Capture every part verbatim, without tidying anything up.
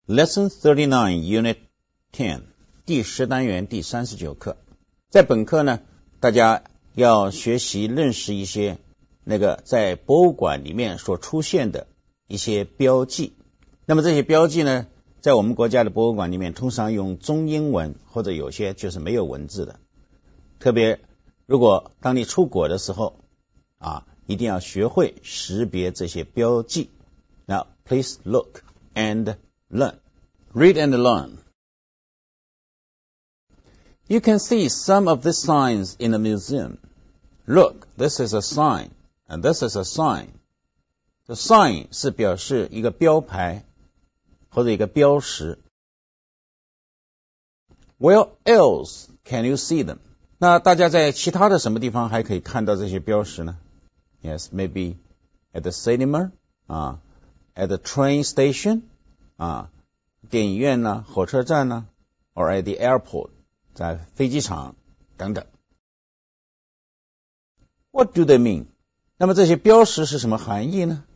Lesson thirty-nine, Unit ten, 第十单元第三十九课。在本课呢，大家要学习认识一些那个在博物馆里面所出现的一些标记。那么这些标记呢，在我们国家的博物馆里面通常用中英文，或者有些就是没有文字的。特别如果当你出国的时候啊，一定要学会识别这些标记。Now, please look and learn. Read and learn. You can see some of the signs in the museum. Look, this is a sign, and this is a sign. The sign 是表示一个标牌或者一个标识。Where else can you see them? 那大家在其他的什么地方还可以看到这些标识呢？ Yes, maybe at the cinema, 啊 at the train station, 啊电影院呢，火车站呢 or at the airport, 在飞机场等等。What do they mean? 那么这些标识是什么含义呢？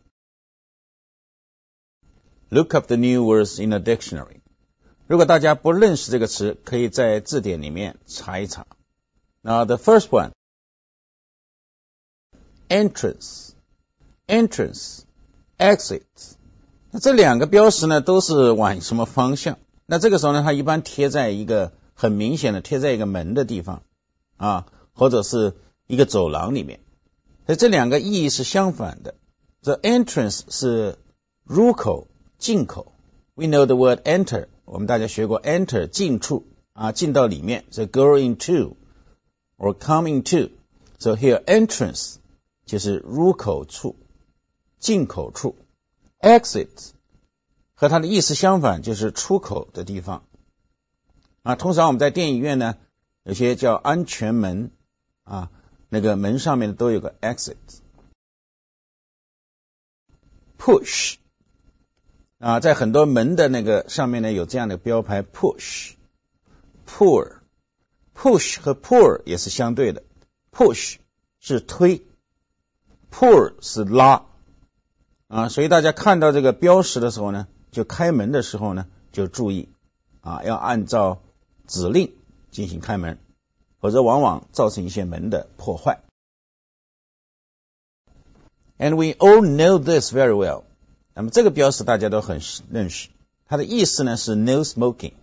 Look up the new words in a dictionary. 如果大家不认识这个词，可以在字典里面查一查。Now the first one, entrance, entrance, exit. 那这两个标识呢，都是往什么方向？那这个时候呢，它一般贴在一个很明显的贴在一个门的地方啊，或者是一个走廊里面。所以这两个意义是相反的。The entrance 是入口、进口。We know the word enter. 我们大家学过 enter 进处啊，进到里面。So go into or come into. So here entrance 就是入口处、进口处。Exit 和它的意思相反，就是出口的地方啊。通常我们在电影院呢，有些叫安全门啊，那个门上面都有个 exit。 Push 啊，在很多门的那个上面呢有这样的标牌 push。 Pull push 和 pull 也是相对的。 Push 是推， pull 是拉啊，所以大家看到这个标识的时候呢，就开门的时候呢就注意啊，要按照指令进行开门，否则往往造成一些门的破坏。 And we all know this very well. 那么这个标识大家都很认识，它的意思呢是 no smoking.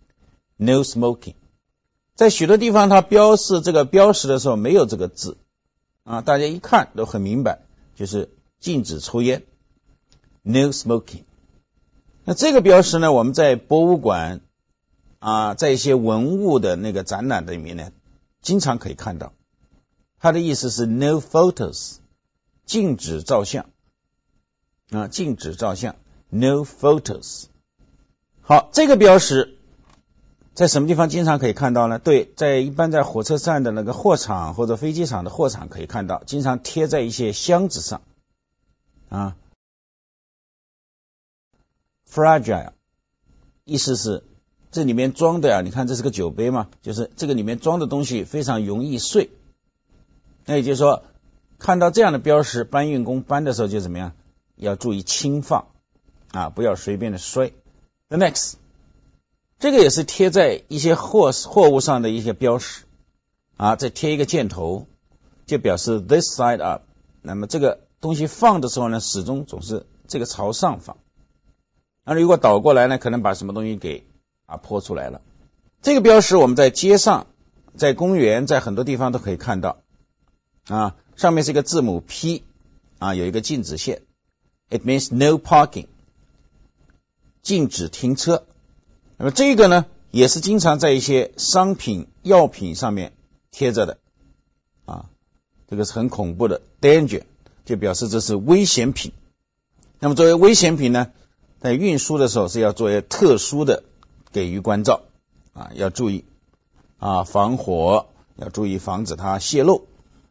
No smoking. 在许多地方它标示这个标识的时候没有这个字啊，大家一看都很明白，就是禁止抽烟。No smoking. 那这个标识呢，我们在博物馆啊，在一些文物的那个展览里面呢，经常可以看到。它的意思是 no photos. 禁止照相啊，禁止照相 no photos。 好，这个标识在什么地方经常可以看到呢？对，在一般在火车站的那个货场或者飞机场的货场可以看到，经常贴在一些箱子上啊。Fragile 意思是这里面装的啊，你看这是个酒杯嘛，就是这个里面装的东西非常容易碎。那也就是说，看到这样的标识，搬运工搬的时候就怎么样，要注意轻放啊，不要随便的摔。 The next 这个也是贴在一些货货物上的一些标识啊，再贴一个箭头，就表示 this side up。 那么这个东西放的时候呢，始终总是这个朝上放，那如果倒过来呢，可能把什么东西给啊泼出来了。这个标识我们在街上、在公园、在很多地方都可以看到啊，上面是一个字母 P 啊，有一个禁止线。 It means no parking. 禁止停车。那么这个呢，也是经常在一些商品、药品上面贴着的啊，这个是很恐怖的 danger， 就表示这是危险品。那么作为危险品呢，在运输的时候是要作为特殊的给予关照啊，要注意啊，防火，要注意防止它泄漏。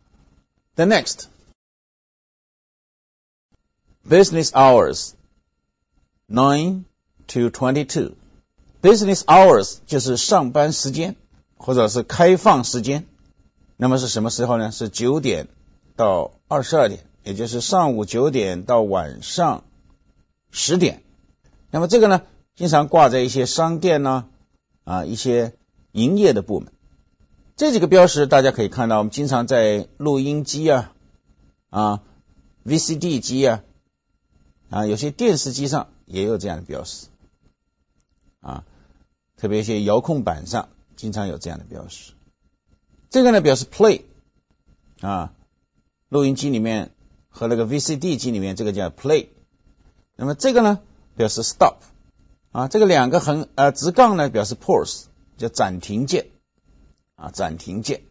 The next business hours nine to twenty-two. Business hours 就是上班时间或者是开放时间。那么是什么时候呢？是九点到二十二点，也就是上午九点到晚上十点。那么这个呢， 经常挂在一些商店呢、啊，啊一些营业的部门。这几个标识大家可以看到，我们经常在录音机啊、啊 V C D 机啊、啊有些电视机上也有这样的标识啊，特别一些遥控板上经常有这样的标识。这个呢表示 play 啊，录音机里面和那个 V C D 机里面这个叫 play。那么这个呢表示 stop 啊，这个两个横呃直杠呢表示 pause， 叫暂停键啊，暂停键。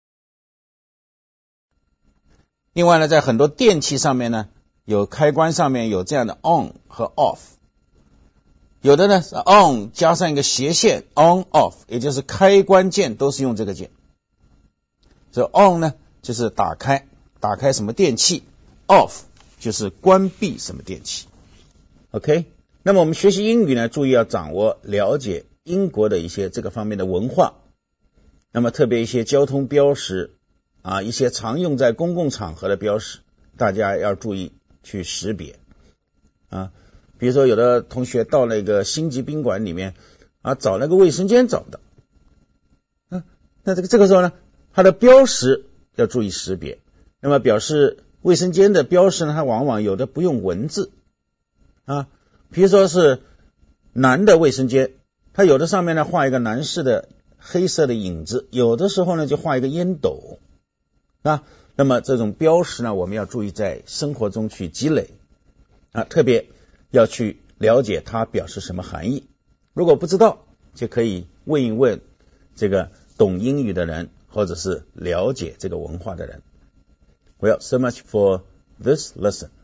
另外呢，在很多电器上面呢，有开关上面有这样的 on 和 off， 有的呢是 on 加上一个斜线 on off， 也就是开关键都是用这个键。所以 on 呢就是打开，打开什么电器， off 就是关闭什么电器。 OK， 那么我们学习英语呢，注意要掌握了解英国的一些这个方面的文化，那么特别一些交通标识啊，一些常用在公共场合的标识，大家要注意去识别啊。比如说有的同学到那个星级宾馆里面啊，找那个卫生间找不到，啊，那这个这个时候呢，它的标识要注意识别。那么表示卫生间的标识呢，它往往有的不用文字啊，比如说是男的卫生间，它有的上面呢画一个男士的黑色的影子，有的时候呢就画一个烟斗啊。那么这种标识呢，我们要注意在生活中去积累啊，特别要去了解它表示什么含义。如果不知道，就可以问一问这个懂英语的人，或者是了解这个文化的人。Well, so much for this lesson.